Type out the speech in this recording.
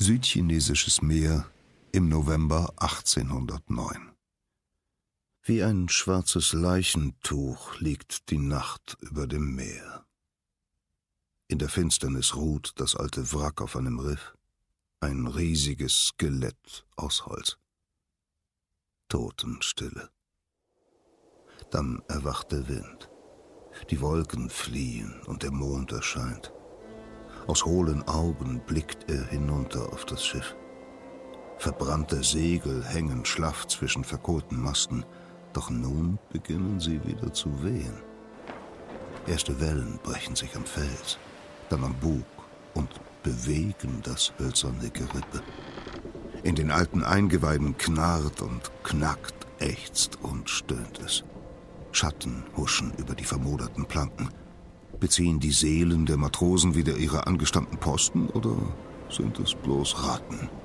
Südchinesisches Meer im November 1809. Wie ein schwarzes Leichentuch liegt die Nacht über dem Meer. In der Finsternis ruht das alte Wrack auf einem Riff, ein riesiges Skelett aus Holz. Totenstille. Dann erwacht der Wind. Die Wolken fliehen und der Mond erscheint. Aus hohlen Augen blickt er hinunter auf das Schiff. Verbrannte Segel hängen schlaff zwischen verkohlten Masten, doch nun beginnen sie wieder zu wehen. Erste Wellen brechen sich am Fels, dann am Bug und bewegen das hölzerne Gerippe. In den alten Eingeweiden knarrt und knackt, ächzt und stöhnt es. Schatten huschen über die vermoderten Planken. Beziehen die Seelen der Matrosen wieder ihre angestammten Posten oder sind es bloß Ratten?